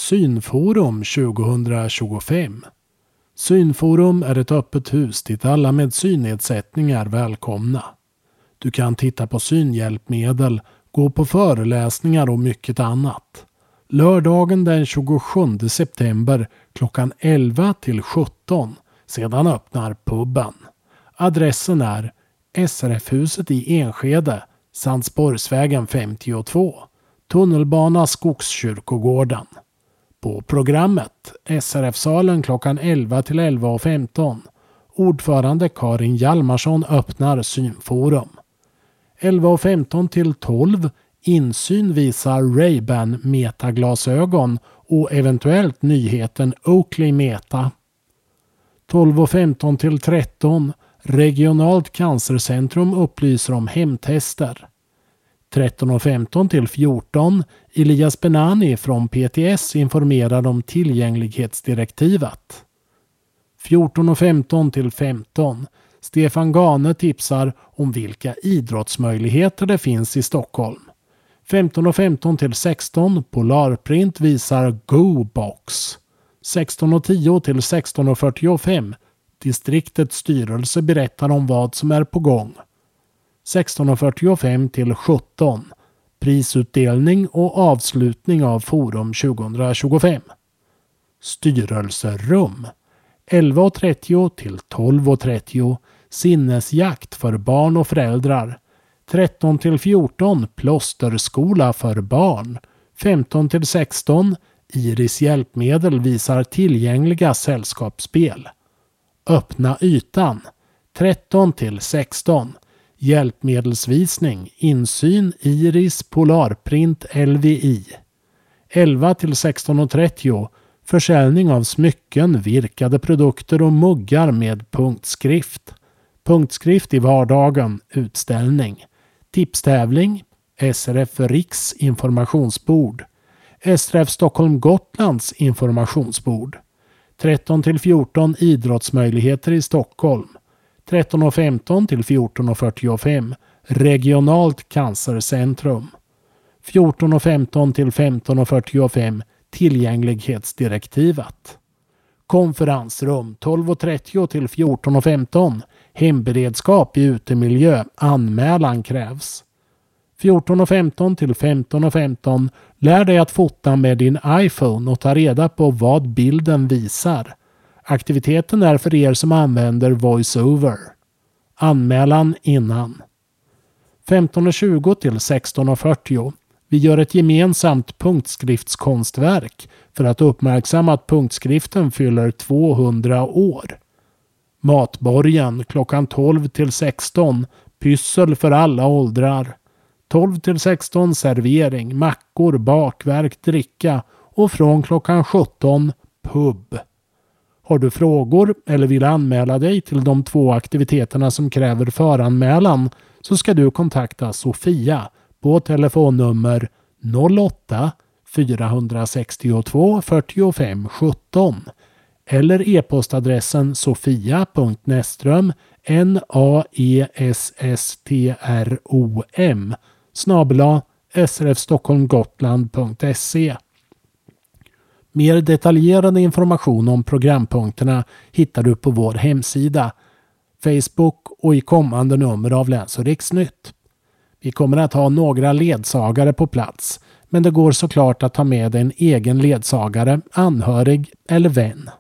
Synforum 2025. Synforum är ett öppet hus dit alla med synnedsättningar är välkomna. Du kan titta på synhjälpmedel, gå på föreläsningar och mycket annat. Lördagen den 27 september klockan 11 till 17. Sedan öppnar puben. Adressen är SRF-huset i Enskede, Sandsborgsvägen 52. Tunnelbana Skogskyrkogården. På programmet SRF-salen klockan 11 till 11:15. Ordförande Karin Hjalmarsson öppnar synforum. 11:15 till 12. Insyn visar Ray-Ban metaglasögon och eventuellt nyheten Oakley Meta. 12:15 till 13. Regionalt cancercentrum upplyser om hemtester. 13:15 till 14. Elias Benani från PTS informerar om tillgänglighetsdirektivet. 14:15 till 15. Stefan Gane tipsar om vilka idrottsmöjligheter det finns i Stockholm. 15:15 till 16. Polarprint visar GoBox. 16:10 till 16:45. Distriktets styrelse berättar om vad som är på gång. 16:45 till 17. Prisutdelning och avslutning av Forum 2025. Styrelserum. 11:30 till 12:30. Sinnesjakt för barn och föräldrar. 13 till 14. Plåsterskola för barn. 15 till 16. Iris hjälpmedel visar tillgängliga sällskapsspel. Öppna ytan. 13 till 16. Hjälpmedelsvisning, insyn, Iris, Polarprint, LVI. 11 till 16:30. Försäljning av smycken, virkade produkter och muggar med punktskrift. Punktskrift i vardagen, utställning. Tipstävling, SRF Riks informationsbord. SRF Stockholm Gotlands informationsbord. 13 till 14 idrottsmöjligheter i Stockholm. 13:15 till 14:45 regionalt cancercentrum. 14:15 till 15:45 tillgänglighetsdirektivet. Konferensrum 12:30 till 14:15 hemberedskap i utemiljö, anmälan krävs. 14:15 till 15:15 lär dig att fota med din iPhone och ta reda på vad bilden visar. Aktiviteten är för er som använder VoiceOver. Anmälan innan. 15:20 till 16:40. Vi gör ett gemensamt punktskriftskonstverk för att uppmärksamma att punktskriften fyller 200 år. Matborgen klockan 12 till 16. Pyssel för alla åldrar. 12 till 16 servering, mackor, bakverk, dricka och från klockan 17 pub. Har du frågor eller vill anmäla dig till de 2 aktiviteterna som kräver föranmälan så ska du kontakta Sofia på telefonnummer 08 462 45 17 eller e-postadressen sofia.nestrom naesstrom @srfstockholmgotland.se. Mer detaljerad information om programpunkterna hittar du på vår hemsida, Facebook och i kommande nummer av Läns- och Riksnytt. Vi kommer att ha några ledsagare på plats, men det går såklart att ta med en egen ledsagare, anhörig eller vän.